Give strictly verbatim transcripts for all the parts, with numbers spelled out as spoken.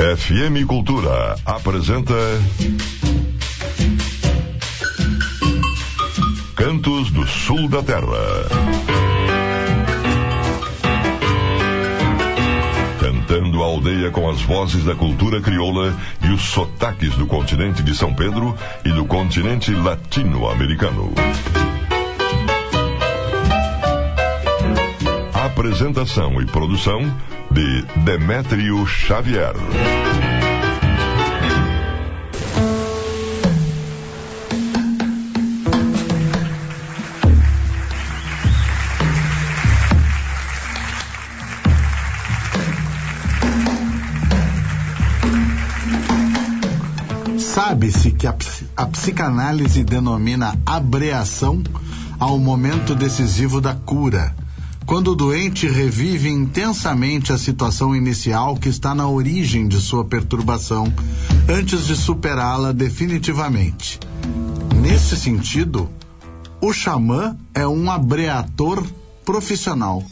F M Cultura apresenta Cantos do Sul da Terra. Cantando a aldeia com as vozes da cultura crioula e os sotaques do continente de São Pedro e do continente latino-americano. Apresentação e produção de Demétrio Xavier. Sabe-se que a, a psicanálise denomina abreação ao momento decisivo da cura, quando o doente revive intensamente a situação inicial que está na origem de sua perturbação, antes de superá-la definitivamente. Nesse sentido, o xamã é um abreator profissional.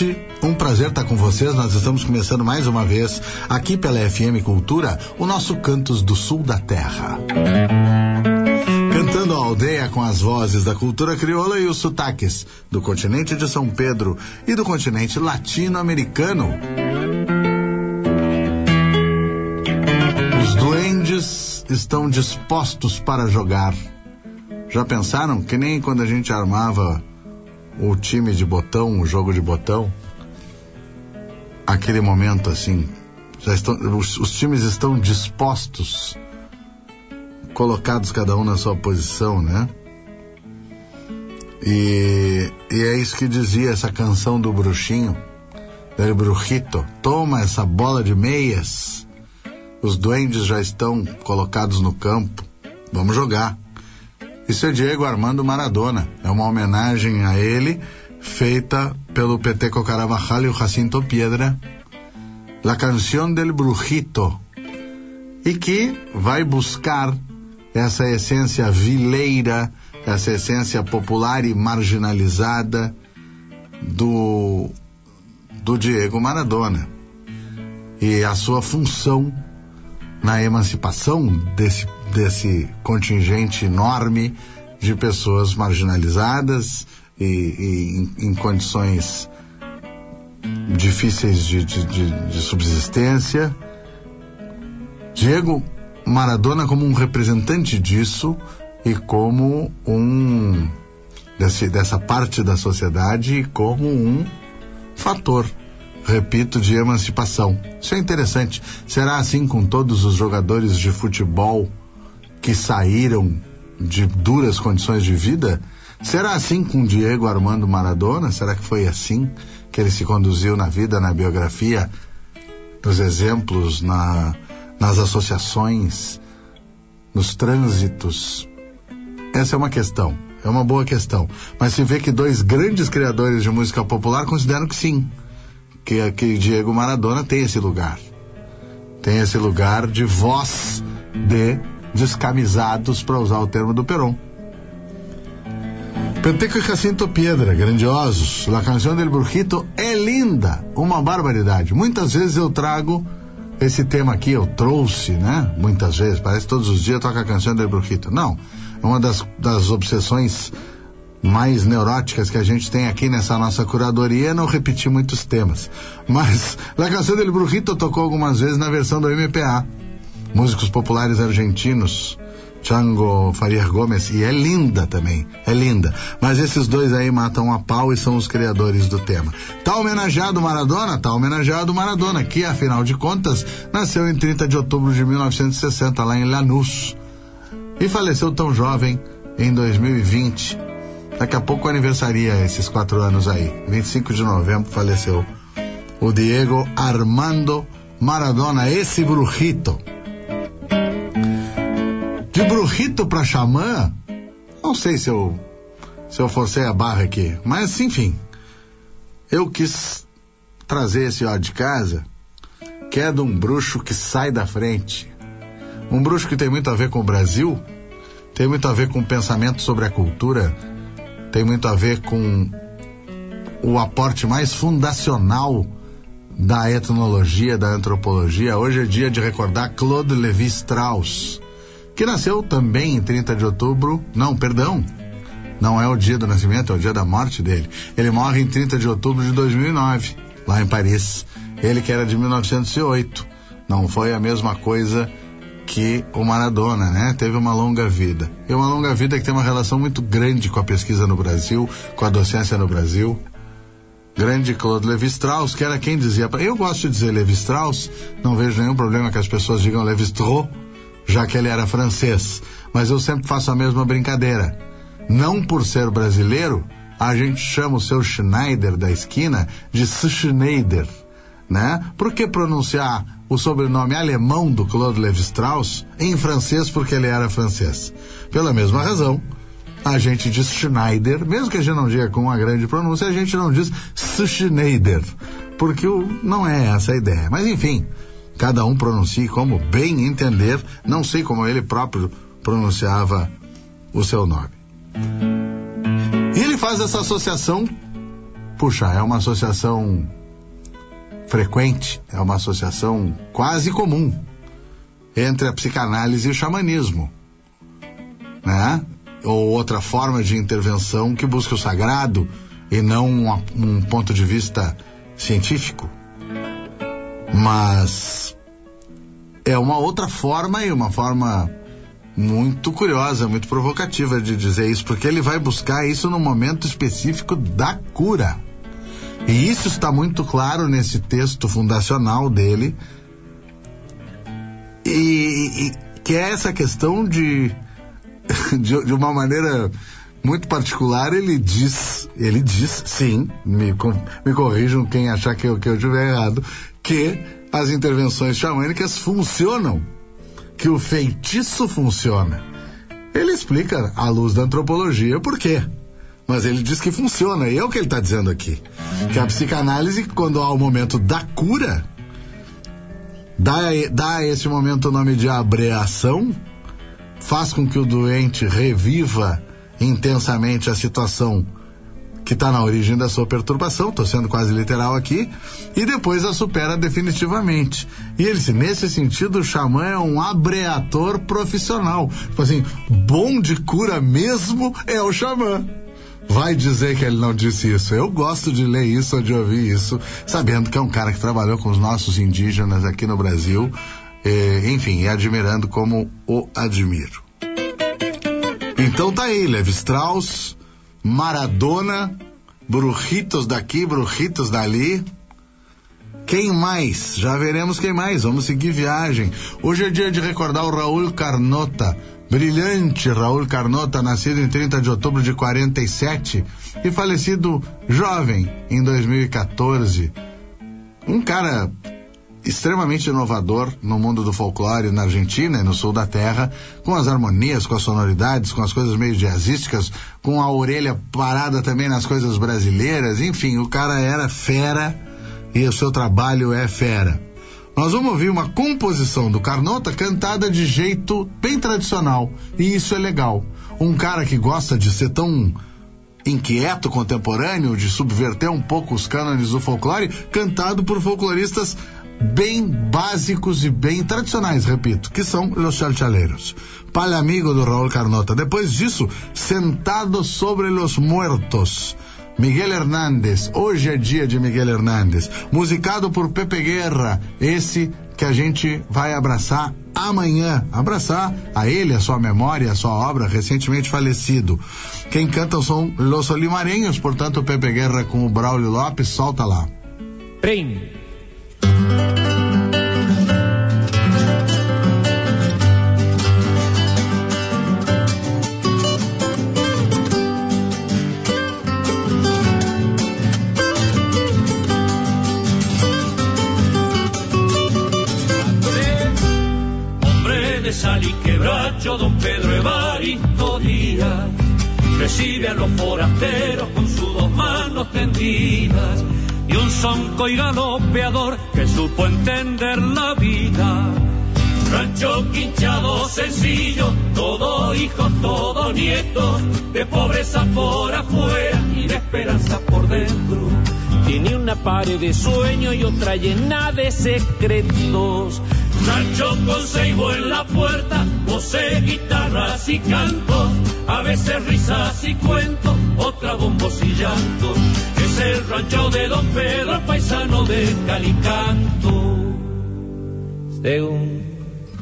noite, um prazer estar com vocês. Nós estamos começando mais uma vez aqui pela F M Cultura, o nosso Cantos do Sul da Terra. Cantando a aldeia com as vozes da cultura crioula e os sotaques do continente de São Pedro e do continente latino-americano. Os duendes estão dispostos para jogar. Já pensaram? Que nem quando a gente armava o time de botão, o jogo de botão, aquele momento assim, já estão, os, os times estão dispostos, colocados cada um na sua posição, né? E, e é isso que dizia essa canção do bruxinho, del brujito: toma essa bola de meias, os duendes já estão colocados no campo, vamos jogar. Isso é Diego Armando Maradona, é uma homenagem a ele, feita pelo Peteco Carabajal e o Jacinto Piedra, La Canción del Brujito, e que vai buscar essa essência vileira, essa essência popular e marginalizada do, do Diego Maradona, e a sua função na emancipação desse, desse contingente enorme de pessoas marginalizadas e, e em, em condições difíceis de, de, de, de subsistência. Diego Maradona como um representante disso e como um desse, dessa parte da sociedade e como um fator, repito, de emancipação. Isso é interessante. Será assim com todos os jogadores de futebol que saíram de duras condições de vida? Será assim com Diego Armando Maradona? Será que foi assim que ele se conduziu na vida, na biografia, nos exemplos, na, nas associações, nos trânsitos? Essa é uma questão, é uma boa questão. Mas se vê que dois grandes criadores de música popular consideram que sim, que, que Diego Maradona tem esse lugar. Tem esse lugar de voz de descamisados, para usar o termo do Perón. Peteco e Jacinto Piedra, grandiosos. La Canción del Brujito é linda, uma barbaridade. Muitas vezes eu trago esse tema aqui, eu trouxe, né? Muitas vezes, parece que todos os dias toca a Canción del Brujito. Não, é uma das, das obsessões mais neuróticas que a gente tem aqui nessa nossa curadoria é não repetir muitos temas. Mas La Canción del Brujito tocou algumas vezes na versão do M P A. Músicos populares argentinos, Chango Farias Gomes, e é linda também, é linda. Mas esses dois aí matam a pau e são os criadores do tema. Tá homenageado Maradona? Tá homenageado Maradona, que afinal de contas nasceu em trinta de outubro de mil novecentos e sessenta lá em Lanús e faleceu tão jovem em dois mil e vinte. Daqui a pouco aniversaria esses quatro anos aí. vinte e cinco de novembro faleceu o Diego Armando Maradona, esse brujito. De brujito pra xamã, não sei se eu se eu forcei a barra aqui, mas enfim, eu quis trazer esse ó de casa, que é de um bruxo que sai da frente, um bruxo que tem muito a ver com o Brasil, tem muito a ver com o pensamento sobre a cultura, tem muito a ver com o aporte mais fundacional da etnologia, da antropologia. Hoje é dia de recordar Claude Lévi-Strauss, que nasceu também em trinta de outubro, não, perdão, não é o dia do nascimento, é o dia da morte dele. Ele morre em trinta de outubro de dois mil e nove, lá em Paris. Ele que era de mil novecentos e oito, não foi a mesma coisa que o Maradona, né? Teve uma longa vida. E uma longa vida que tem uma relação muito grande com a pesquisa no Brasil, com a docência no Brasil. Grande Claude Lévi-Strauss, que era quem dizia... Eu gosto de dizer Lévi-Strauss, não vejo nenhum problema que as pessoas digam Lévi-Strauss, já que ele era francês. Mas eu sempre faço a mesma brincadeira. Não por ser brasileiro, a gente chama o seu Schneider da esquina de Schneider, né? Por que pronunciar o sobrenome alemão do Claude Lévi-Strauss em francês porque ele era francês? Pela mesma razão, a gente diz Schneider, mesmo que a gente não diga com uma grande pronúncia, a gente não diz Schneider, porque o, não é essa a ideia. Mas enfim, cada um pronuncie como bem entender. Não sei como ele próprio pronunciava o seu nome. E ele faz essa associação puxa, é uma associação frequente, é uma associação quase comum entre a psicanálise e o xamanismo, né? Ou outra forma de intervenção que busca o sagrado e não um, um ponto de vista científico. Mas é uma outra forma e uma forma muito curiosa, muito provocativa de dizer isso, porque ele vai buscar isso no momento específico da cura. E isso está muito claro nesse texto fundacional dele, e, e que é essa questão de, de, de uma maneira muito particular, ele diz, ele diz, sim, me, me corrijam quem achar que eu, que eu estiver errado, que as intervenções xamânicas funcionam, que o feitiço funciona. Ele explica, à luz da antropologia, por quê. Mas ele diz que funciona, e é o que ele está dizendo aqui. Que a psicanálise, quando há o momento da cura, dá, dá a esse momento o nome de abreação, faz com que o doente reviva intensamente a situação que está na origem da sua perturbação, estou sendo quase literal aqui, e depois a supera definitivamente. E ele disse, nesse sentido, o xamã é um abreator profissional. Tipo assim, bom de cura mesmo é o xamã. Vai dizer que ele não disse isso. Eu gosto de ler isso ou de ouvir isso, sabendo que é um cara que trabalhou com os nossos indígenas aqui no Brasil, e, enfim, e admirando como o admiro. Então tá aí, Levi Strauss, Maradona, Brujitos daqui, Brujitos dali. Quem mais? Já veremos quem mais. Vamos seguir viagem. Hoje é dia de recordar o Raul Carnota. Brilhante Raul Carnota, nascido em trinta de outubro de quarenta e sete e falecido jovem em dois mil e quatorze. Um cara extremamente inovador no mundo do folclore na Argentina e no sul da terra, com as harmonias, com as sonoridades, com as coisas meio jazzísticas, com a orelha parada também nas coisas brasileiras. Enfim, o cara era fera e o seu trabalho é fera. Nós vamos ouvir uma composição do Carnota cantada de jeito bem tradicional, e isso é legal. Um cara que gosta de ser tão inquieto, contemporâneo, de subverter um pouco os cânones do folclore, cantado por folcloristas bem básicos e bem tradicionais, repito, que são Los Chalchaleiros. Palha Amigo do Raul Carnota. Depois disso, Sentado sobre los Muertos, Miguel Hernández. Hoje é dia de Miguel Hernández, musicado por Pepe Guerra, esse que a gente vai abraçar amanhã, abraçar a ele, a sua memória, a sua obra, recentemente falecido. Quem canta são Los Olimareños, portanto Pepe Guerra com o Braulio Lopes. Solta lá. Prem. Sal y quebracho, don Pedro Evaristo Díaz recibe a los forasteros con sus dos manos tendidas y un sonco y galopeador que supo entender la vida. Rancho quinchado sencillo, todo hijo, todo nieto, de pobreza por afuera y de esperanza por dentro. Tiene una pared de sueño y otra llena de secretos. Rancho con ceibo en la puerta, voces, guitarras y cantos, a veces risas y cuentos, otra bombos y llantos. Es el rancho de don Pedro, el paisano de Calicanto. Según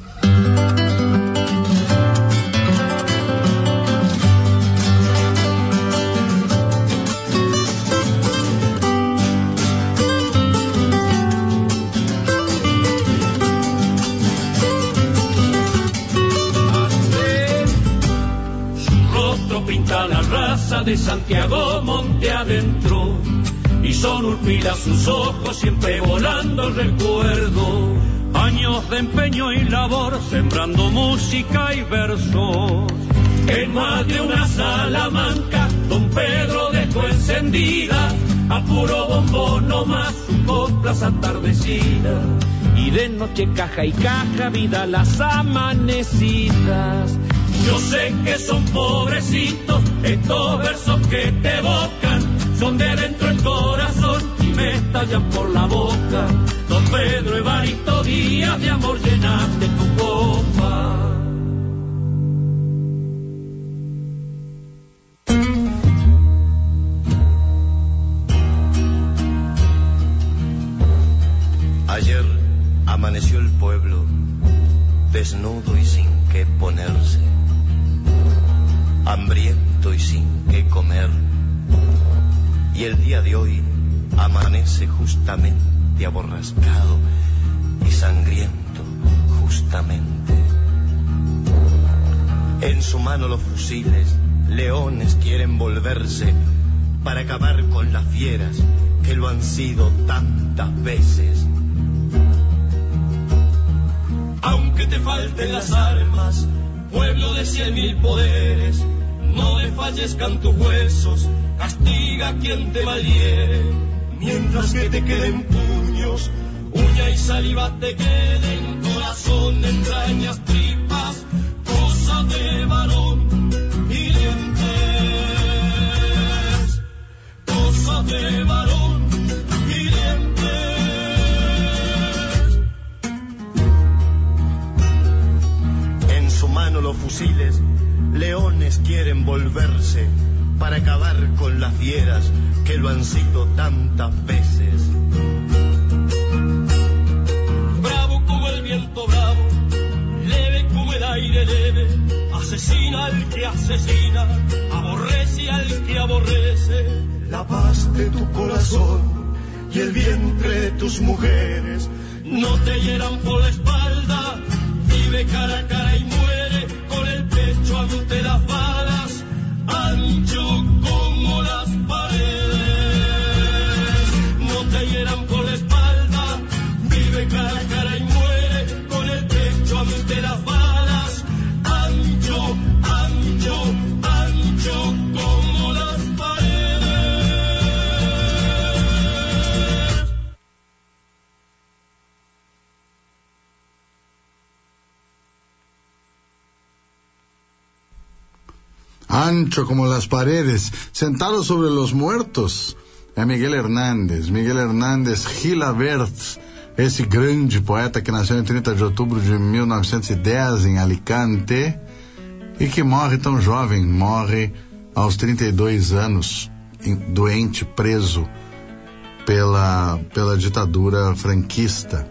pinta la raza de Santiago monte adentro y son urpilas sus ojos siempre volando el recuerdo. Años de empeño y labor sembrando música y versos. En más de una Salamanca don Pedro dejó encendida a puro bombón nomás sus coplas atardecidas. Y de noche caja y caja vida las amanecidas. Yo sé que son pobrecitos estos versos que te evocan, son de dentro el el corazón y me estallan por la boca. Don Pedro Evaristo Díaz, de amor llenaste tu copa. Ayer amaneció el pueblo desnudo y sin qué ponerse, hambriento y sin qué comer, y el día de hoy amanece justamente aborrascado y sangriento, justamente. En su mano los fusiles, leones quieren volverse para acabar con las fieras que lo han sido tantas veces. Aunque te falten las armas, pueblo de cien mil poderes, no desfallezcan tus huesos, castiga a quien te malhiere. Mientras que te queden puños, uña y saliva te queden, corazón, entrañas, tripas, cosa de varón y dientes, cosa de varón y dientes. En su mano los fusiles, leones quieren volverse para acabar con las fieras que lo han sido tantas veces. Bravo como el viento bravo, leve como el aire leve, asesina al que asesina, aborrece al que aborrece. La paz de tu corazón y el vientre de tus mujeres no te hieran por la espalda, vive cara a cara y muere con el pecho ante las balas, ancho como las paredes. No te hieran por la espalda, vive cara a cara y muere con el pecho ante las balas, ancho, ancho, ancho como las paredes. Ancho como las paredes, sentado sobre los muertos, é Miguel Hernández. Miguel Hernández Gilabert, esse grande poeta que nasceu em trinta de outubro de mil novecentos e dez em Alicante e que morre tão jovem, morre aos trinta e dois anos, doente, preso pela, pela ditadura franquista.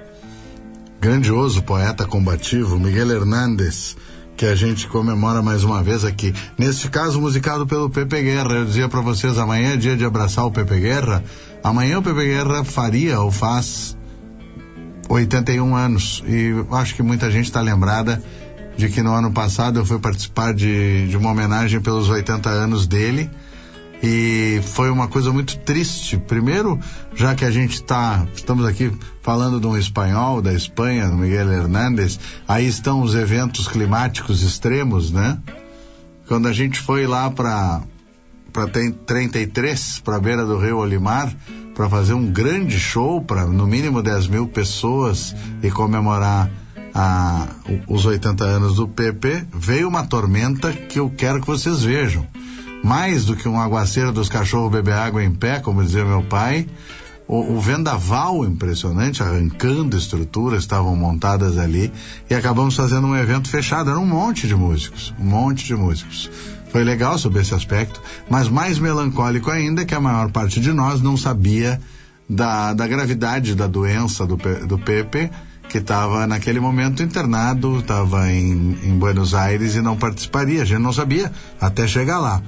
Grandioso poeta combativo, Miguel Hernández, que a gente comemora mais uma vez aqui. Neste caso, musicado pelo Pepe Guerra. Eu dizia para vocês, amanhã é dia de abraçar o Pepe Guerra. Amanhã o Pepe Guerra faria ou faz oitenta e um anos. E acho que muita gente está lembrada de que no ano passado eu fui participar de, de uma homenagem pelos oitenta anos dele. E foi uma coisa muito triste. Primeiro, já que a gente tá, estamos aqui falando de um espanhol da Espanha, do Miguel Hernández, aí estão os eventos climáticos extremos, né? Quando a gente foi lá para para trinta e três, para a beira do Rio Olimar, para fazer um grande show para no mínimo dez mil pessoas e comemorar a, os oitenta anos do Pepe, veio uma tormenta que eu quero que vocês vejam. Mais do que um aguaceiro dos cachorros beber água em pé, como dizia meu pai, o, o vendaval impressionante, arrancando estruturas, estavam montadas ali, e acabamos fazendo um evento fechado. Era um monte de músicos, um monte de músicos. Foi legal sob esse aspecto, mas mais melancólico ainda que a maior parte de nós não sabia da, da gravidade da doença do, do Pepe, que estava naquele momento internado, estava em, em Buenos Aires e não participaria. A gente não sabia até chegar lá.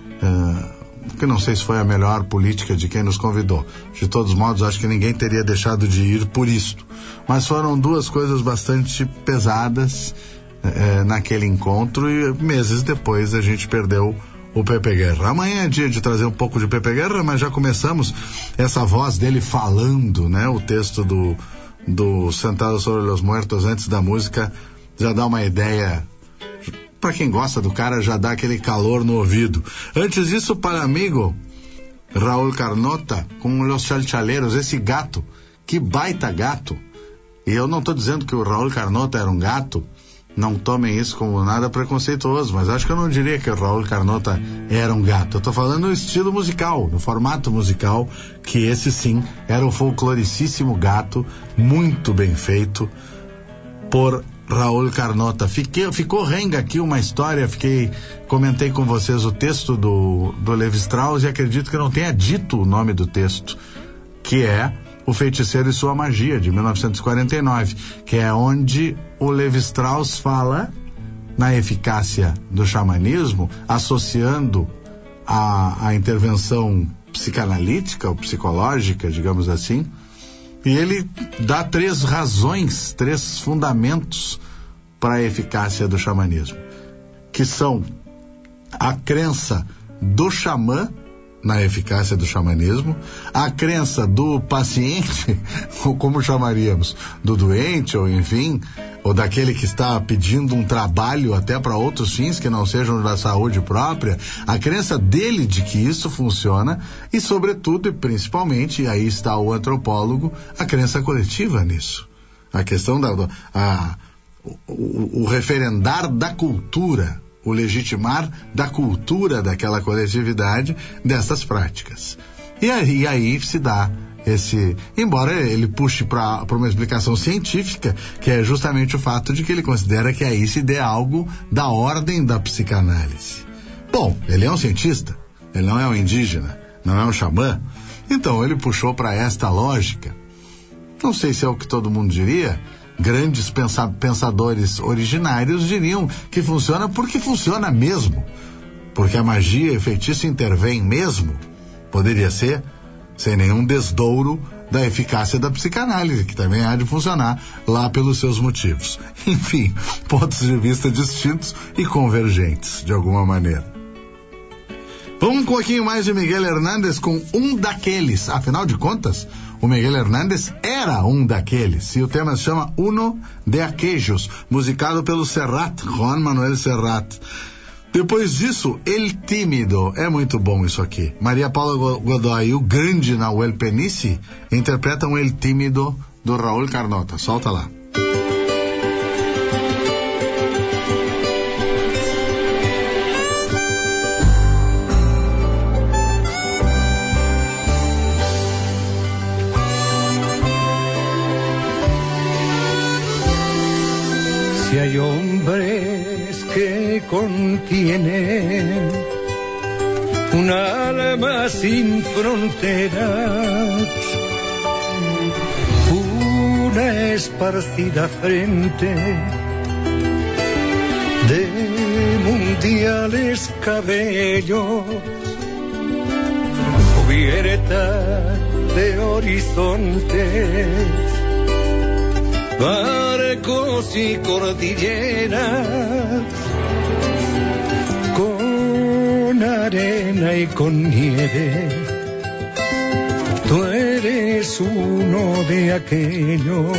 Uh, que não sei se foi a melhor política de quem nos convidou. De todos modos, acho que ninguém teria deixado de ir por isto. Mas foram duas coisas bastante pesadas uh, naquele encontro, e meses depois a gente perdeu o Pepe Guerra. Amanhã é dia de trazer um pouco de Pepe Guerra, mas já começamos essa voz dele falando, né? O texto do, do Sentado sobre los Muertos antes da música já dá uma ideia. Para quem gosta do cara, já dá aquele calor no ouvido. Antes disso, para amigo Raul Carnota com Los Chalchaleros, esse gato, que baita gato. E eu não estou dizendo que o Raul Carnota era um gato, não tomem isso como nada preconceituoso, mas acho que eu não diria que o Raul Carnota era um gato. Eu tô falando no estilo musical, no formato musical, que esse sim era um folcloricíssimo gato, muito bem feito por Raul Carnota. Fiquei, ficou renga aqui uma história, fiquei, comentei com vocês o texto do, do Levi Strauss e acredito que eu não tenha dito o nome do texto, que é O Feiticeiro e Sua Magia, de mil novecentos e quarenta e nove, que é onde o Levi Strauss fala na eficácia do xamanismo, associando a, a intervenção psicanalítica ou psicológica, digamos assim, e ele dá três razões, três fundamentos para a eficácia do xamanismo, que são a crença do xamã na eficácia do xamanismo, a crença do paciente, ou como chamaríamos, do doente, ou enfim, ou daquele que está pedindo um trabalho até para outros fins que não sejam da saúde própria, a crença dele de que isso funciona e, sobretudo e principalmente, e aí está o antropólogo, a crença coletiva nisso. A questão da... A, o, o referendar da cultura, o legitimar da cultura daquela coletividade dessas práticas. E aí, e aí se dá esse... Embora ele puxe para uma explicação científica, que é justamente o fato de que ele considera que aí se dê algo da ordem da psicanálise. Bom, ele é um cientista, ele não é um indígena, não é um xamã, então ele puxou para esta lógica. Não sei se é o que todo mundo diria. Grandes pensa- pensadores originários diriam que funciona porque funciona mesmo, porque a magia e o feitiço intervêm mesmo. Poderia ser, sem nenhum desdouro da eficácia da psicanálise, que também há de funcionar lá pelos seus motivos. Enfim, pontos de vista distintos e convergentes, de alguma maneira. Vamos um pouquinho mais de Miguel Hernández com Um Daqueles. Afinal de contas, o Miguel Hernández era um daqueles, e o tema se chama Uno de Aquellos, musicado pelo Serrat, Juan Manuel Serrat. Depois disso, El Tímido. É muito bom isso aqui. Maria Paula Godoy e o grande Nahuel Penici interpretam El Tímido do Raul Carnota. Solta lá. Si hay hombres que contienen un alma sin fronteras, una esparcida frente de mundiales cabellos, cubierta de horizontes, barcos y cordilleras, con arena y con nieve. Tú eres uno de aquellos,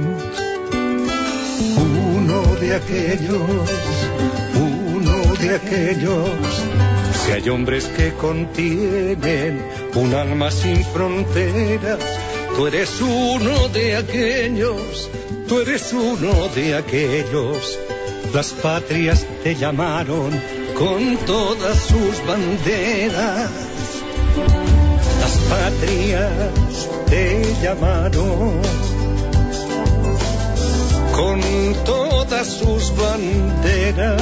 uno de aquellos, uno de aquellos. Si hay hombres que contienen un alma sin fronteras, tú eres uno de aquellos, tú eres uno de aquellos. Las patrias te llamaron con todas sus banderas. Las patrias te llamaron con todas sus banderas.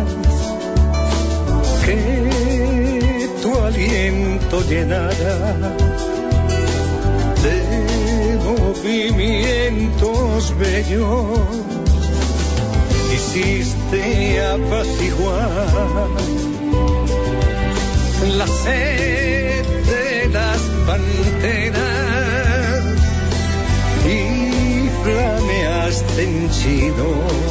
Que tu aliento llenara de movimientos bellos, hiciste apaciguar la sed de las panteras y flameaste henchido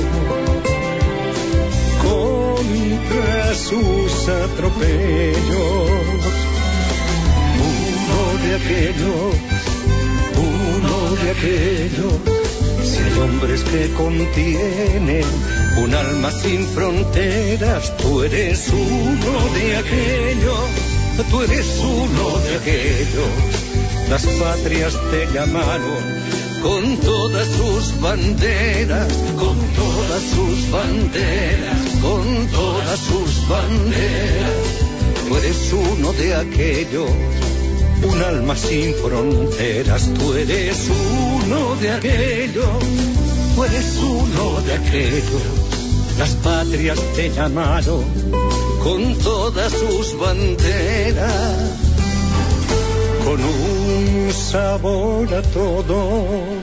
contra sus atropellos. Uno de aquellos, uno de aquellos. Si hay hombres que contienen un alma sin fronteras, tú eres uno de aquellos, tú eres uno de aquellos. Las patrias te llamaron con todas sus banderas, con todas todas sus banderas, con todas sus banderas. Tú eres uno de aquellos, un alma sin fronteras. Tú eres uno de aquellos, tú eres uno de aquellos. Las patrias te llamaron con todas sus banderas, con un sabor a todos,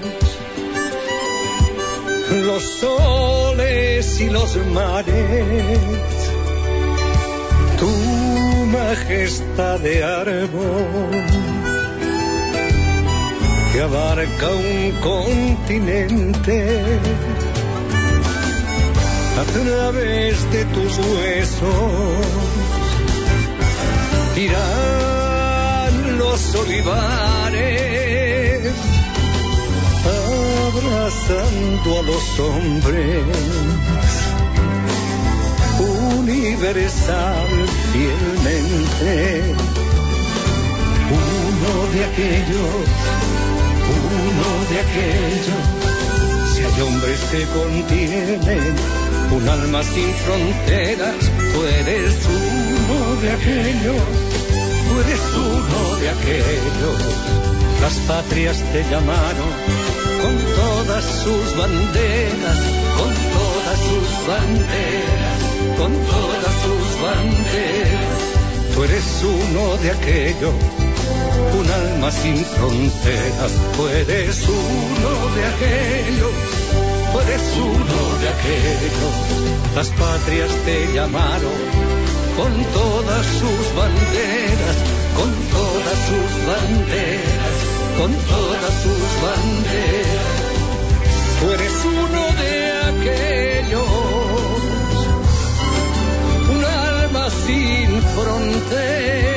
los soles y los mares, tu majestad de árbol que abarca un continente. A través de tus huesos irán los olivares, abrazando a los hombres, universal fielmente. Uno de aquellos, uno de aquellos. Si hay hombres que contienen un alma sin fronteras, tú eres uno de aquellos, tú eres uno de aquellos. Las patrias te llamaron con todas sus banderas, con todas sus banderas, con todas sus banderas. Tú eres uno de aquellos, un alma sin fronteras. Tú eres uno de aquellos, tú eres uno de aquellos. Las patrias te llamaron con todas sus banderas, con todas sus banderas, con todas sus banderas. Tú eres uno de aquellos, un alma sin fronteras.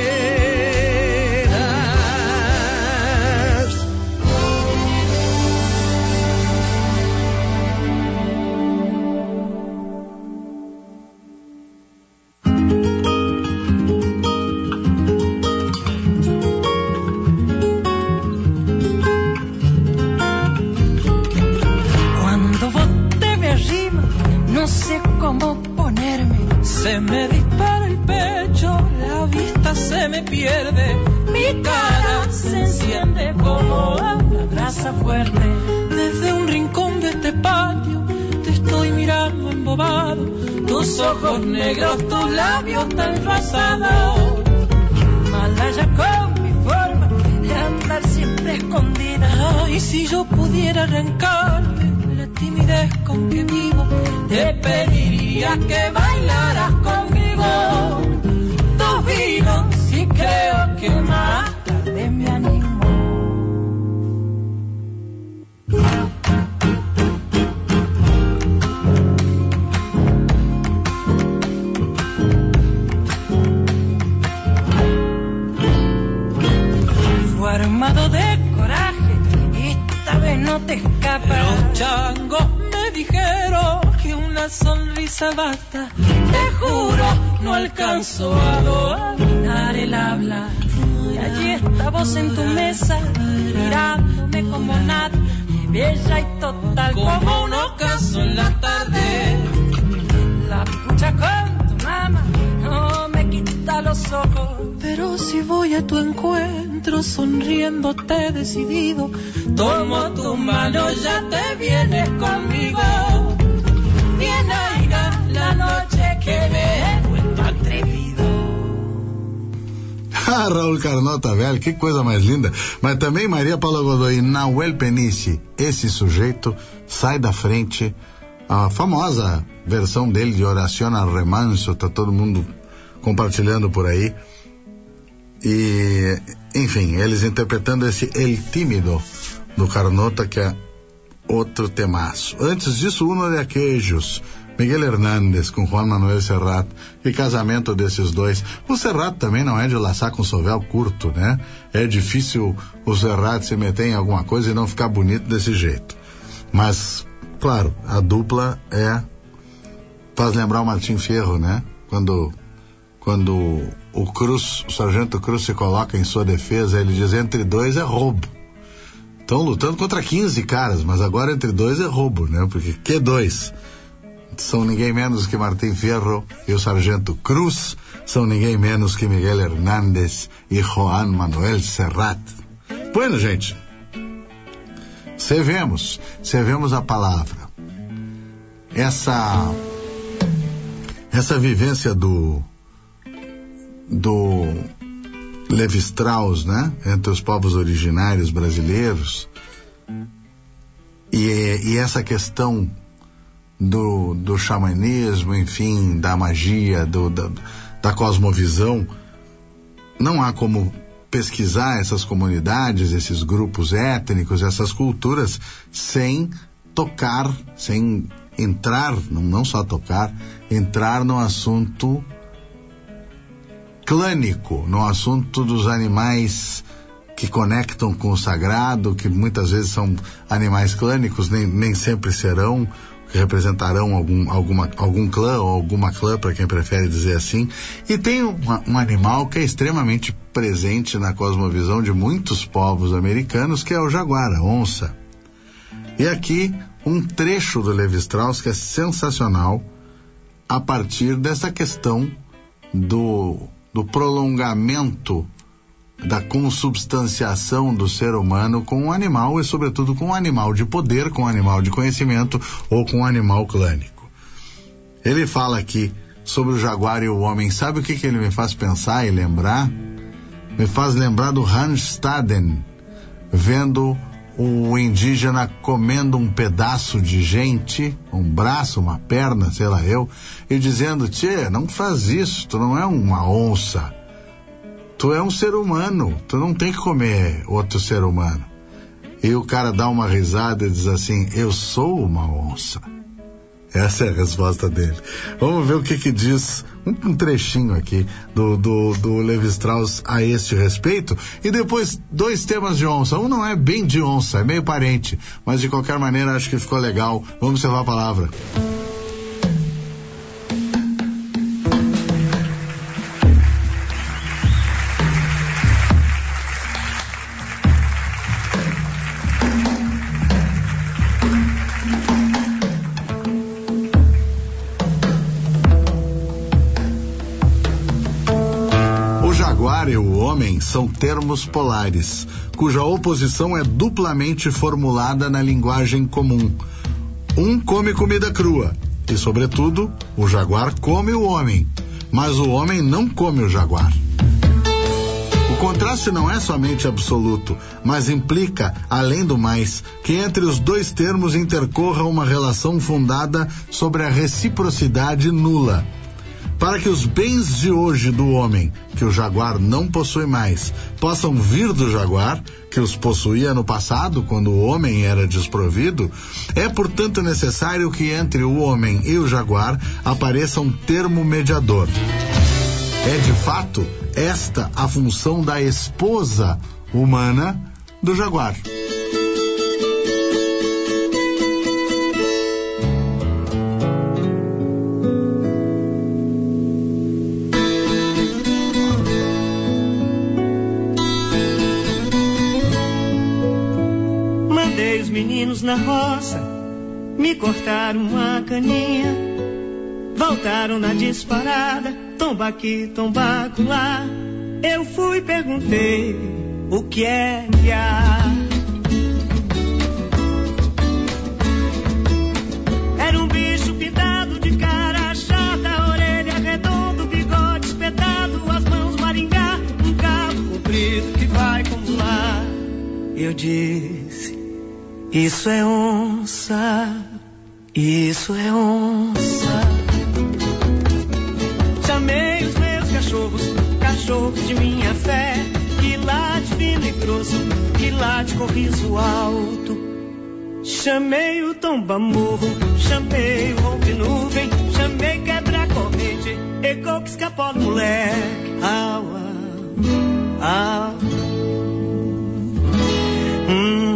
Cómo ponerme, se me dispara el pecho, la vista se me pierde, mi cara se enciende como una brasa fuerte. Desde un rincón de este patio te estoy mirando embobado, tus ojos negros, tus labios tan rosados. Malaya con mi forma de andar siempre escondida. Ay, si yo pudiera arrancarme la timidez con que vivo, te pediría que bailaras conmigo. Dos vinos y creo que más tarde me animo. Fue armado de coraje, esta vez no te escapas. Los changos me dijeron que una sonrisa basta. Te juro, no alcanzo a dominar el habla. Y allí está vos en tu mesa, mirándome como nada, bella y total como un ocaso en la tarde. La pucha con tu mamá no me quita los ojos, pero si voy a tu encuentro sonriéndote decidido, tomo tu mano, ya te vienes conmigo. Bien aire la noche que me he vuelto atrevido. Ah, Raul Carnota, velho, que coisa mais linda. Mas também Maria Paula Godoy, Nahuel Peniche, esse sujeito sai da frente. A famosa versão dele de Oración al Remanso, tá todo mundo compartilhando por aí. E, enfim, eles interpretando esse El Tímido do Carnota, que é outro temaço. Antes disso, Uno de Aquellos, Miguel Hernández com Juan Manuel Serrat. Que casamento desses dois. O Serrat também não é de laçar com sovel curto, né? É difícil o Serrat se meter em alguma coisa e não ficar bonito desse jeito. Mas, claro, a dupla é... faz lembrar o Martim Fierro, né? Quando, quando o Cruz, o Sargento Cruz se coloca em sua defesa, ele diz: entre dois é roubo. Estão lutando contra quinze caras, mas agora entre dois é roubo, né? Porque que dois? são ninguém menos que Martim Fierro e o Sargento Cruz, são ninguém menos que Miguel Hernández e Juan Manuel Serrat. Bueno, gente, servemos, servemos a palavra. Essa, essa vivência do, do Levi-Strauss, né, entre os povos originários brasileiros, e, e essa questão do, do xamanismo, enfim, da magia, do, da, da cosmovisão, não há como pesquisar essas comunidades, esses grupos étnicos, essas culturas, sem tocar, sem entrar, não, não só tocar, entrar no assunto clânico, no assunto dos animais que conectam com o sagrado, que muitas vezes são animais clânicos, nem, nem sempre serão, que representarão algum, alguma, algum clã ou alguma clã, para quem prefere dizer assim. E tem um, um animal que é extremamente presente na cosmovisão de muitos povos americanos, que é o jaguar, a onça. E aqui um trecho do Levi-Strauss que é sensacional, a partir dessa questão do, do prolongamento, da consubstanciação do ser humano com um animal, e sobretudo com um animal de poder, com um animal de conhecimento ou com um animal clânico. Ele fala aqui sobre o jaguar e o homem. Sabe o que, que ele me faz pensar e lembrar? Me faz lembrar do Hans Staden, vendo o indígena comendo um pedaço de gente, um braço, uma perna, sei lá eu, e dizendo: tchê, não faz isso, tu não é uma onça, tu é um ser humano, tu não tem que comer outro ser humano. E o cara dá uma risada e diz assim: eu sou uma onça. Essa é a resposta dele. Vamos ver o que que diz um, um trechinho aqui do, do, do Levi-Strauss a este respeito, e depois dois temas de onça. Um não é bem de onça, é meio parente, mas de qualquer maneira acho que ficou legal. Vamos levar a palavra. E o homem são termos polares, cuja oposição é duplamente formulada na linguagem comum. Um come comida crua, e, sobretudo, o jaguar come o homem, mas o homem não come o jaguar. O contraste não é somente absoluto, mas implica, além do mais, que entre os dois termos intercorra uma relação fundada sobre a reciprocidade nula. Para que os bens de hoje do homem, que o jaguar não possui mais, possam vir do jaguar, que os possuía no passado, quando o homem era desprovido, é, portanto, necessário que entre o homem e o jaguar apareça um termo mediador. É, de fato, esta a função da esposa humana do jaguar. Na roça, me cortaram uma caninha, voltaram na disparada, tomba aqui, tomba acolá. Eu fui e perguntei, o que é que há? Era um bicho pintado de cara chata, orelha redonda, bigode espetado, as mãos maringá, um cabo comprido que vai como lá. Eu disse: isso é onça, isso é onça. Chamei os meus cachorros, cachorros de minha fé, que late fino e grosso, que late com riso alto. Chamei o tomba-morro, chamei o rompe-nuvem, chamei quebra-corrente, ecou que escapou do moleque. Au, au, au. Hum.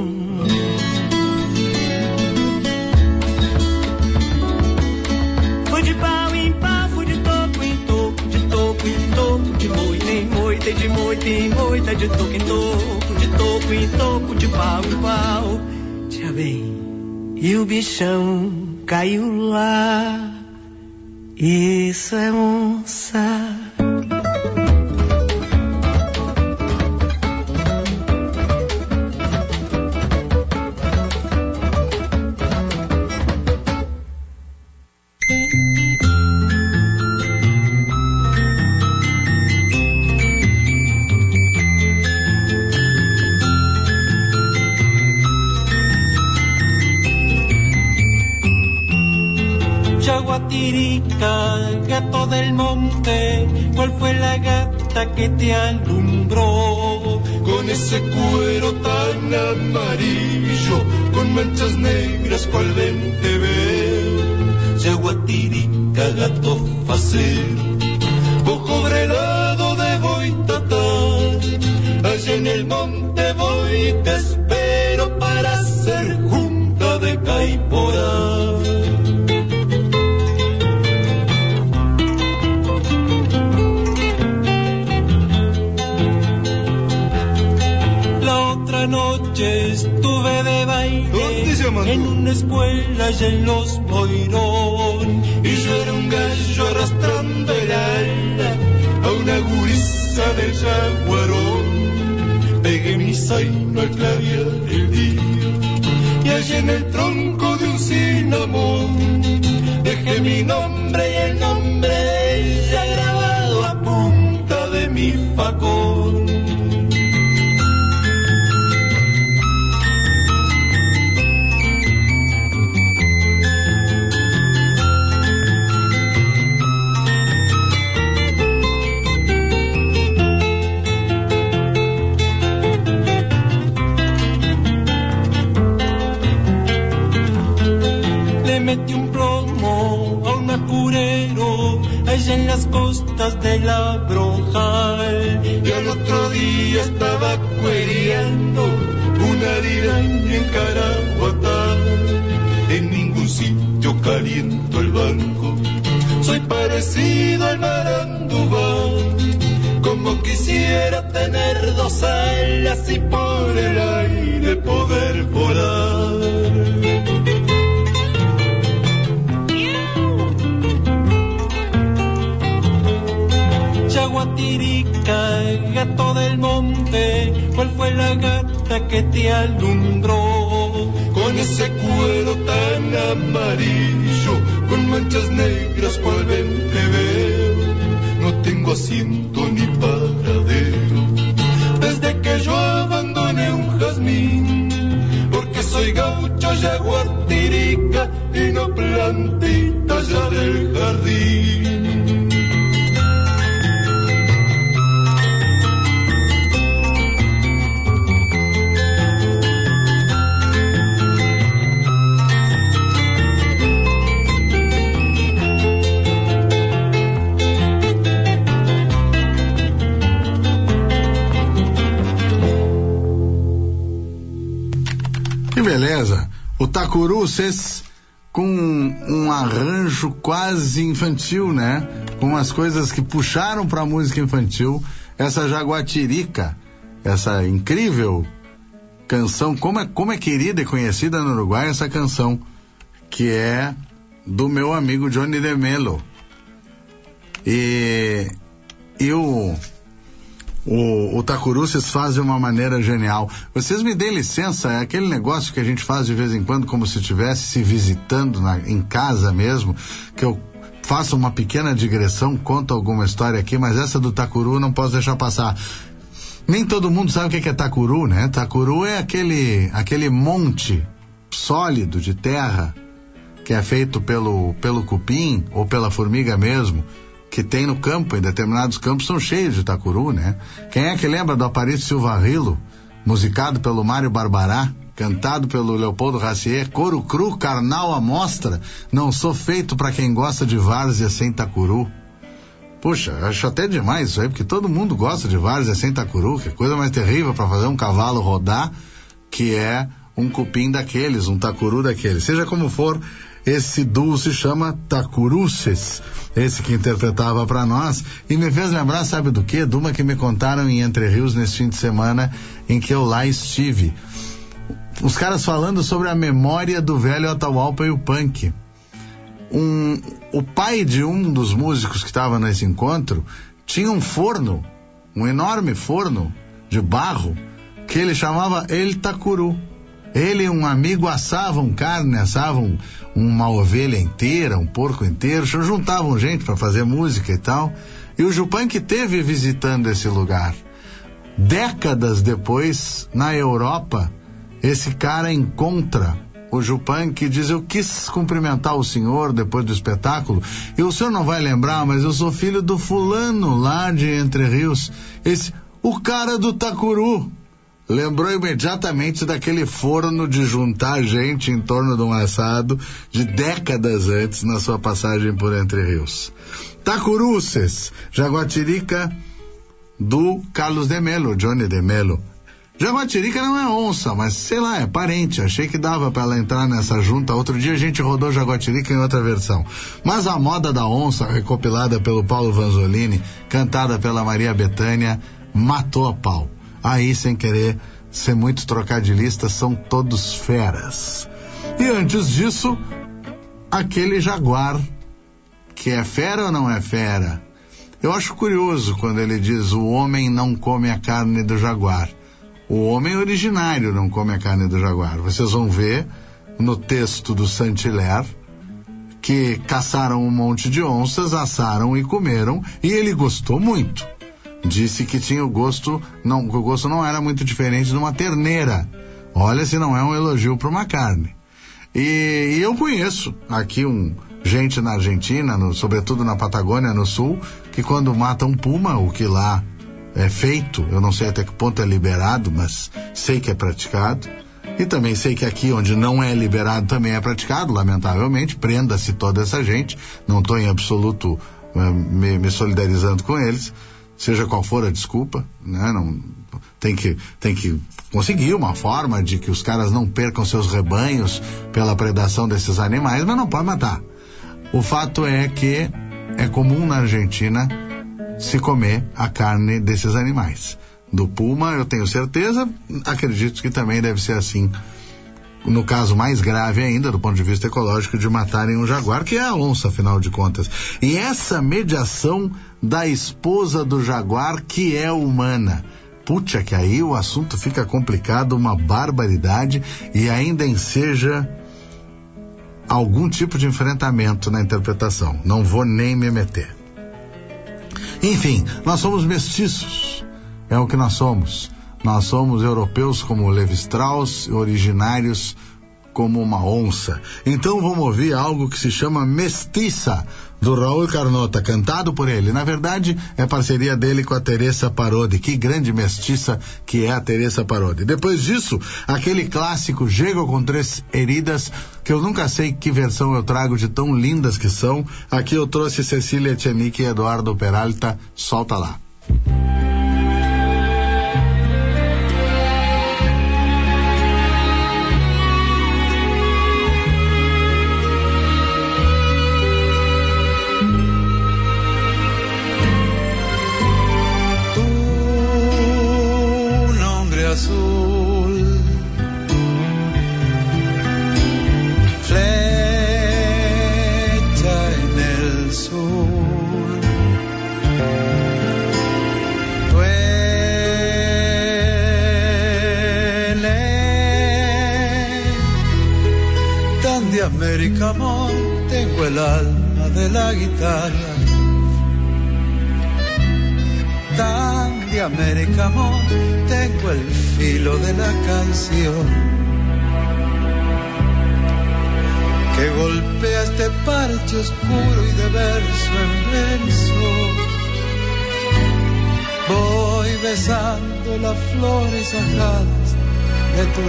De pau em pau, fui de toco em toco, de toco em toco, de moita em moita, de moita em moita, de toco em toco, de toco em toco, de pau em pau. Tia bem, e o bichão caiu lá. Isso é moça. Yaguatirica, gato del monte, ¿cuál fue la gata que te alumbró? Con ese cuero tan amarillo, con manchas negras, cual vente ver. Yaguatirica, gato facero, ojo bredado de boitatá. Allá en el monte voy, te espero para hacer junta de caiporá. Noche estuve de baile en una escuela allá en Los Moirón, y yo era un gallo arrastrando el ala a una gurisa del Yaguarón. Pegué mi zaino al clarear el día y allá en el tronco de un cinnamón dejé mi nombre y el nombre de ella grabado a punta de mi facón. Metí un plomo a un apurero allá en las costas de la Brojal, y al otro día estaba cuereando una diraña en Caraguatá. En ningún sitio caliento el banco, soy parecido al Marandubá, como quisiera tener dos alas y por el aire poder volar. Yaguatirica, gato del monte, ¿cuál fue la gata que te alumbró? Con ese cuero tan amarillo, con manchas negras, cual vente veo. No tengo asiento ni paradero desde que yo abandoné un jazmín, porque soy gaucho yaguatirica y no plantita ya del jardín. Beleza, o Tacuruces com um arranjo quase infantil, né? Com umas coisas que puxaram pra música infantil. Essa Jaguatirica, essa incrível canção, como é, como é querida e conhecida no Uruguai essa canção, que é do meu amigo Johnny de Mello. E, e o O, o Tacuruces faz de uma maneira genial. Vocês me deem licença, é aquele negócio que a gente faz de vez em quando, como se estivesse se visitando na, em casa mesmo, que eu faço uma pequena digressão, conto alguma história aqui, mas essa do Tacuru não posso deixar passar. Nem todo mundo sabe o que é Tacuru, né? Tacuru é aquele, aquele monte sólido de terra que é feito pelo, pelo cupim ou pela formiga mesmo, que tem no campo, em determinados campos são cheios de tacuru, né? Quem é que lembra do Aparício Silva Rilo, musicado pelo Mário Barbará, cantado pelo Leopoldo Racier, Couro Cru, Carnal à Mostra, não sou feito pra quem gosta de várzea sem tacuru. Puxa, acho até demais isso aí, porque todo mundo gosta de várzea sem tacuru, que coisa mais terrível pra fazer um cavalo rodar, que é um cupim daqueles, um tacuru daqueles. Seja como for, esse duo se chama Tacuruces, esse que interpretava para nós, e me fez lembrar, sabe do quê? De uma que me contaram em Entre Rios nesse fim de semana, em que eu lá estive. Os caras falando sobre a memória do velho Atahualpa e o punk. um, o pai de um dos músicos que estava nesse encontro tinha um forno, um enorme forno de barro, que ele chamava El Tacuru. Ele e um amigo assavam carne, assavam uma ovelha inteira, um porco inteiro, juntavam gente para fazer música e tal. E o Yupanqui teve visitando esse lugar. Décadas depois, na Europa, esse cara encontra o Yupanqui e diz: eu quis cumprimentar o senhor depois do espetáculo, e o senhor não vai lembrar, mas eu sou filho do fulano lá de Entre Rios, esse, o cara do Tacuru. Lembrou imediatamente daquele forno de juntar gente em torno de um assado de décadas antes na sua passagem por Entre Rios. Tacuruces, Jaguatirica do Carlos de Melo, Johnny de Melo. Jaguatirica não é onça, mas sei lá, é parente. Achei que dava para ela entrar nessa junta. Outro dia a gente rodou Jaguatirica em outra versão. Mas a moda da onça, recopilada pelo Paulo Vanzolini, cantada pela Maria Bethânia, matou a pau. Aí, sem querer ser muito trocadilhista, são todos feras. E antes disso, aquele jaguar, que é fera ou não é fera? Eu acho curioso quando ele diz: o homem não come a carne do jaguar. O homem originário não come a carne do jaguar. Vocês vão ver no texto do Saint-Hilaire que caçaram um monte de onças, assaram e comeram, e ele gostou muito. Disse que tinha o gosto, não, que o gosto não era muito diferente de uma terneira. Olha se não é um elogio para uma carne. E, e eu conheço aqui um, gente na Argentina, no, sobretudo na Patagônia, no sul, que quando mata um puma, o que lá é feito, eu não sei até que ponto é liberado, mas sei que é praticado. E também sei que aqui onde não é liberado também é praticado, lamentavelmente. Prenda-se toda essa gente. Não estou em absoluto uh, me, me solidarizando com eles. Seja qual for a desculpa, né? Não, tem que, tem que conseguir uma forma de que os caras não percam seus rebanhos pela predação desses animais, mas não pode matar. O fato é que é comum na Argentina se comer a carne desses animais. Do puma, eu tenho certeza, acredito que também deve ser assim, no caso mais grave ainda, do ponto de vista ecológico, de matarem um jaguar, que é a onça, afinal de contas. E essa mediação da esposa do jaguar, que é humana. Puxa, que aí o assunto fica complicado, uma barbaridade, e ainda enseja algum tipo de enfrentamento na interpretação. Não vou nem me meter. Enfim, nós somos mestiços. É o que nós somos. Nós somos europeus como Levi Strauss, originários como uma onça. Então vamos ouvir algo que se chama Mestiça, do Raul Carnota, cantado por ele. Na verdade, é parceria dele com a Teresa Parodi. Que grande mestiça que é a Teresa Parodi. Depois disso, aquele clássico Chego com Três Heridas, que eu nunca sei que versão eu trago de tão lindas que são. Aqui eu trouxe Cecília Echenique e Eduardo Peralta. Solta lá. Azul, flecha en el sur, duele, tan de América amor, tengo el alma de la guitarra, tan de América amor, tengo el filo de la canción que golpea este parche oscuro y de verso en verso. Voy besando las flores ajadas de tu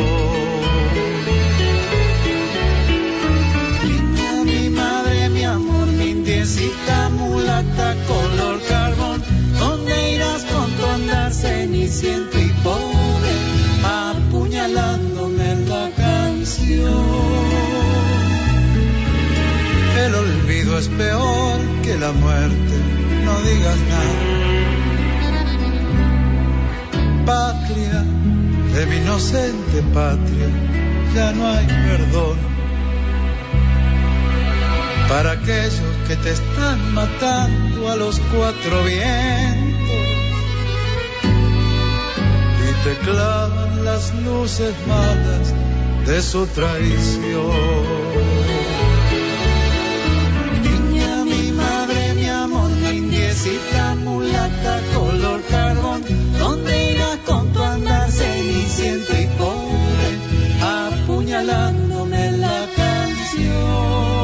dolor. Mi, mi madre, mi amor, mi indiecita mulata color carbón, ¿dónde irás con tu andar ceniciento y pobre, apuñalándome en la canción? El olvido es peor que la muerte, no digas nada. Patria, de mi inocente patria, ya no hay perdón. para aquellos que te están matando a los cuatro vientos y te clavan las luces malas de su traición. Niña, mi madre, mi amor, mi indiecita mulata color carbón, ¿dónde irás con tu andar ceniciento y pobre, apuñalándome la canción?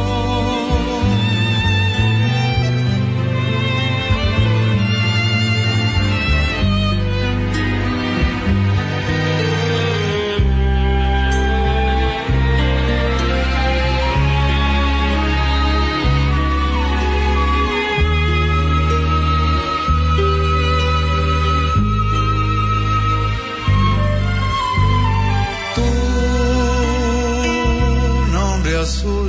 Azul,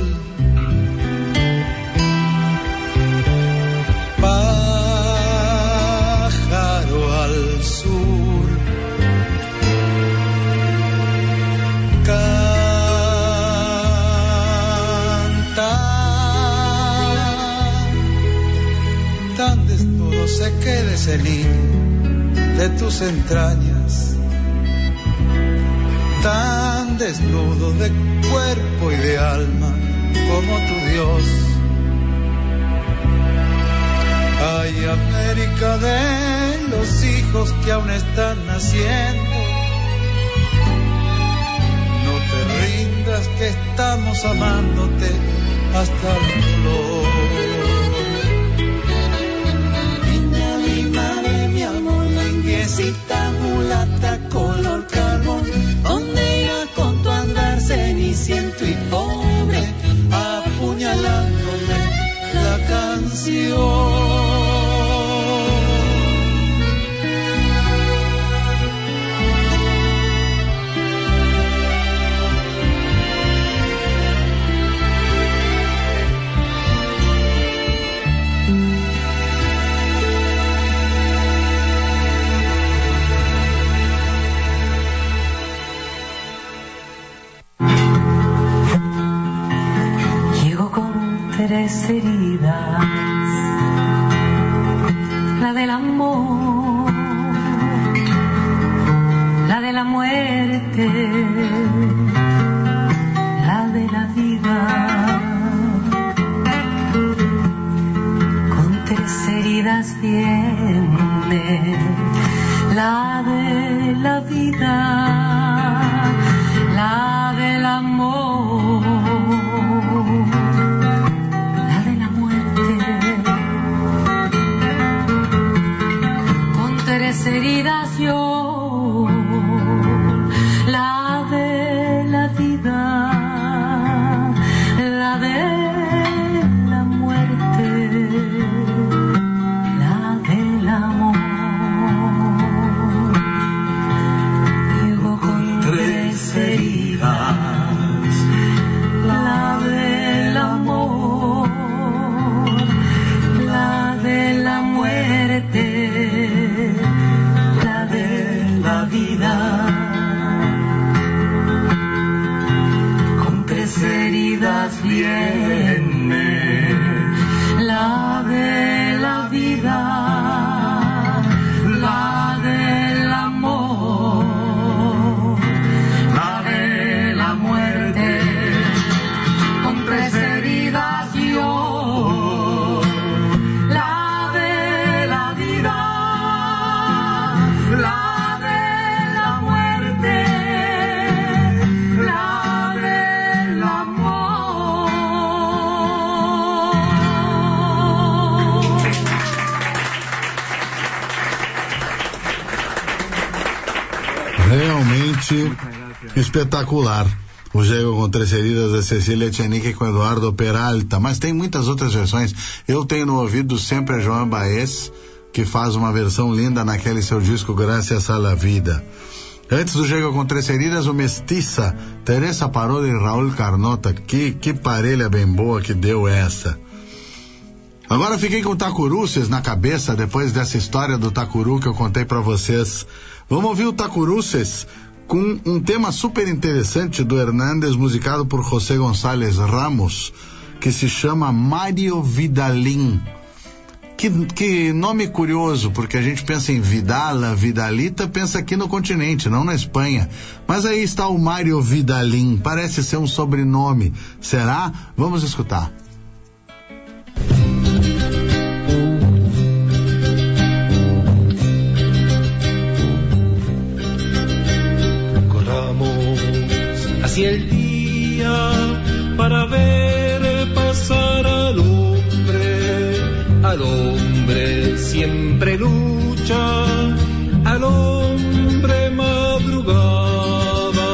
pájaro al sur, canta, tan desnudo se queda ese niño de tus entrañas, tan desnudo de cuerpo y de alma como tu Dios. Ay, América de los hijos que aún están naciendo, no te rindas que estamos amándote hasta el dolor. Niña, mi madre, mi amor, mi indiecita mulata color carbón, ¿dónde irás con tu andar ceniciento y pobre, apuñalándome la canción? Tres heridas, la del amor, la de la muerte, la de la vida. Con tres heridas viene la de la vida, la del amor, heridas yo, la de la vida, la de la muerte, la del amor. Llego con tres heridas, la del amor, la de la muerte, la vida, con tres heridas viene la de la vida, la del amor, la de la muerte, con tres heridas yo, la de la vida, la realmente espetacular. O Jego com Três Heridas da Cecília Tchenique com Eduardo Peralta, mas tem muitas outras versões. Eu tenho no ouvido sempre a Joan Baez, que faz uma versão linda naquele seu disco Graças a la Vida. Antes do Jego com Três Heridas, o Mestiça, Teresa Parodi e Raul Carnota. Que, que parelha bem boa que deu essa. Agora fiquei com Tacuruces na cabeça depois dessa história do Tacuru que eu contei pra vocês. Vamos ouvir o Tacuruces com um tema super interessante do Hernández, musicado por José González Ramos, que se chama Mário Vidalin. Que, que nome curioso, porque a gente pensa em Vidala, Vidalita, pensa aqui no continente, não na Espanha. Mas aí está o Mário Vidalin, parece ser um sobrenome. Será? Vamos escutar. Corramos hacia el día para ver pasar al hombre. Al hombre siempre lucha, al hombre madrugada,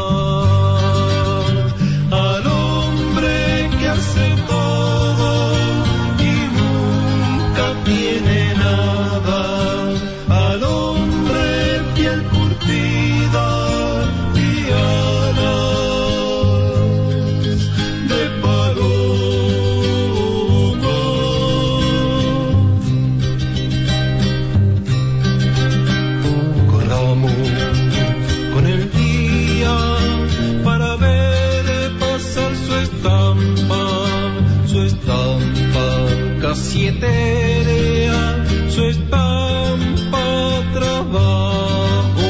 al hombre que hace todo y nunca tiene nada, al hombre piel curtida y alas de paloma. Con el día para ver pasar su estampa, su estampa casi etérea, su estampa trabajo.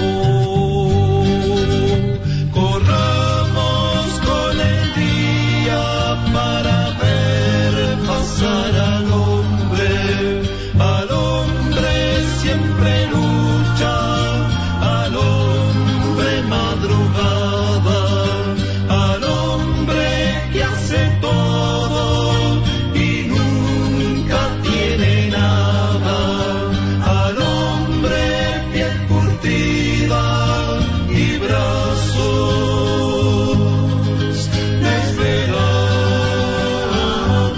Corramos con el día para ver pasar al hombre, al hombre siempre lucha, al hombre madrugada, al hombre que hace todo y nunca tiene nada, al hombre piel curtida y brazos desvelados.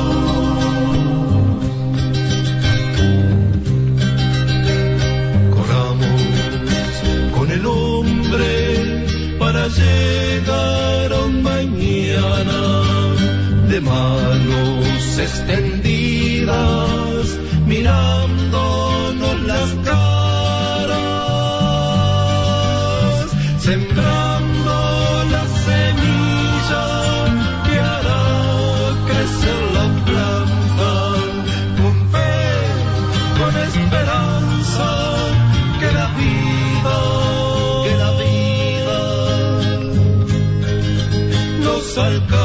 Corramos con el hombre para llegar a un mañana de manos extendidas, mirándonos las caras, sembrando la semilla que hará crecer la planta, con fe, con esperanza, que la vida, que la vida nos alcanza.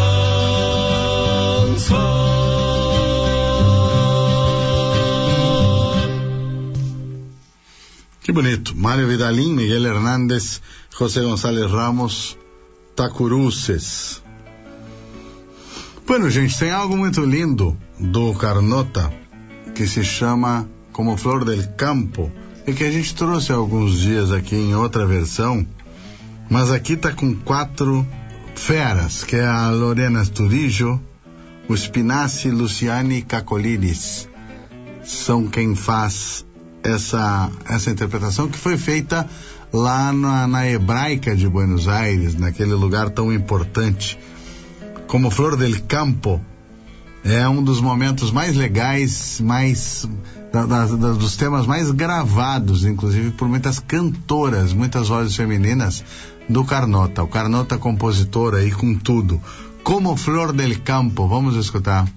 Que bonito. Mário Vidalin, Miguel Hernández, José Gonçalves Ramos, Tacuruces. Bueno, gente, tem algo muito lindo do Carnota que se chama Como Flor del Campo e que a gente trouxe há alguns dias aqui em outra versão, mas aqui tá com quatro feras, que é a Lorena Sturijo, o Spinazzi, Luciani e Cacoliris. São quem faz essa, essa interpretação que foi feita lá na, na Hebraica de Buenos Aires, naquele lugar tão importante. Como Flor del Campo é um dos momentos mais legais, mais da, da, da, dos temas mais gravados, inclusive por muitas cantoras, muitas vozes femininas do Carnota. O Carnota compositor aí com tudo. Como Flor del Campo, vamos escutar.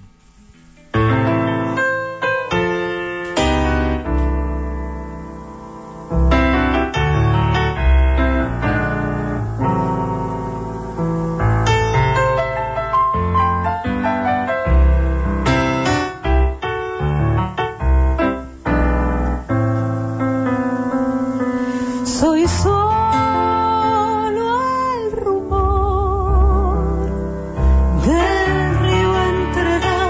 Soy solo el rumor del río entre las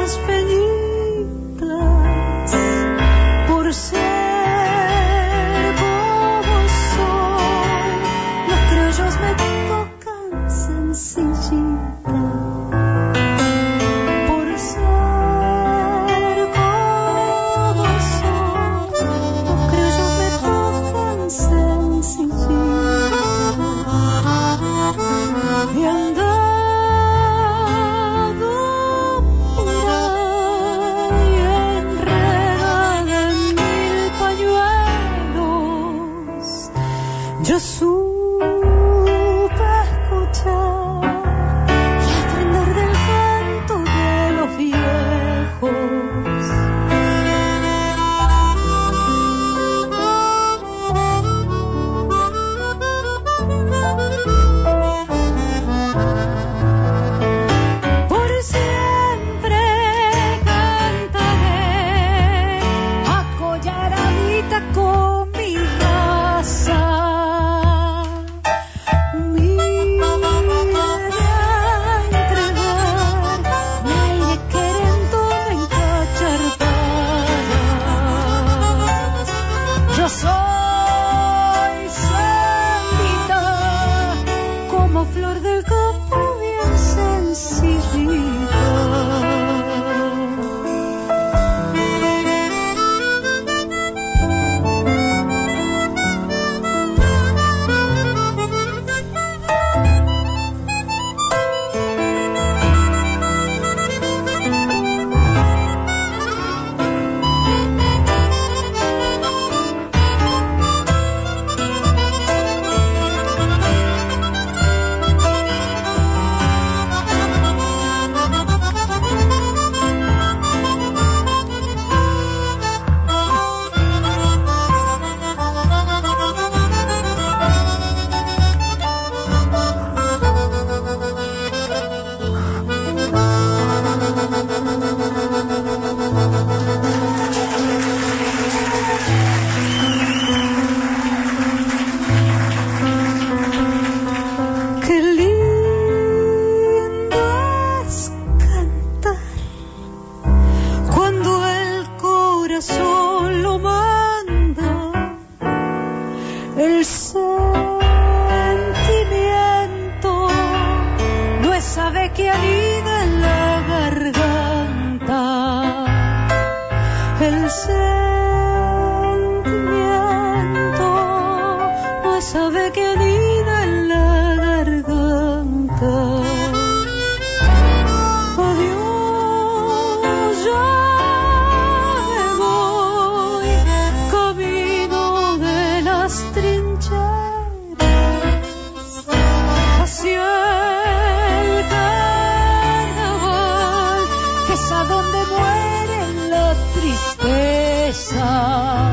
muere la tristeza.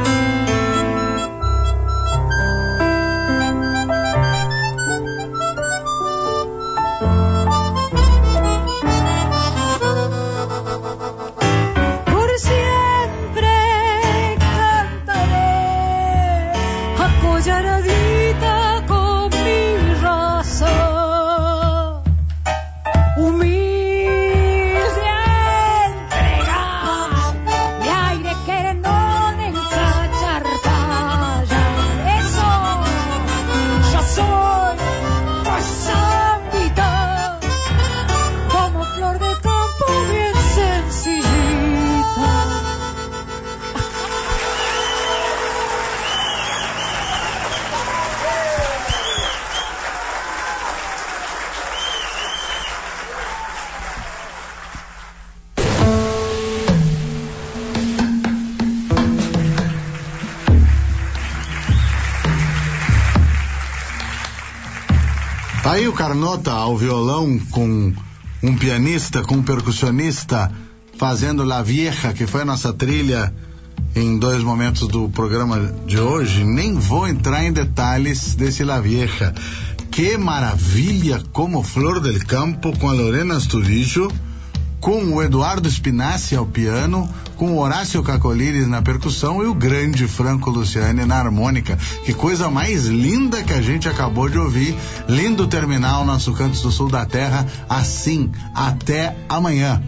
Aí o Carnota ao violão com um pianista, com um percussionista fazendo La Vieja, que foi a nossa trilha em dois momentos do programa de hoje. Nem vou entrar em detalhes desse La Vieja. Que maravilha, como Flor del Campo, com a Lorena Astudillo, com o Eduardo Spinassi ao piano, com o Horácio Cacoliris na percussão e o grande Franco Luciani na harmônica. Que coisa mais linda que a gente acabou de ouvir. Lindo terminar o nosso Cantos do Sul da Terra assim. Até amanhã.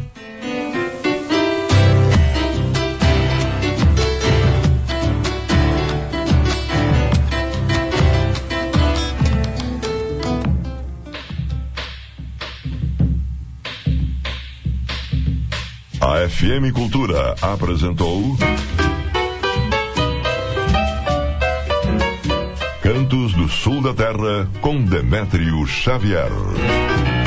A F M Cultura apresentou Cantos do Sul da Terra com Demétrio Xavier.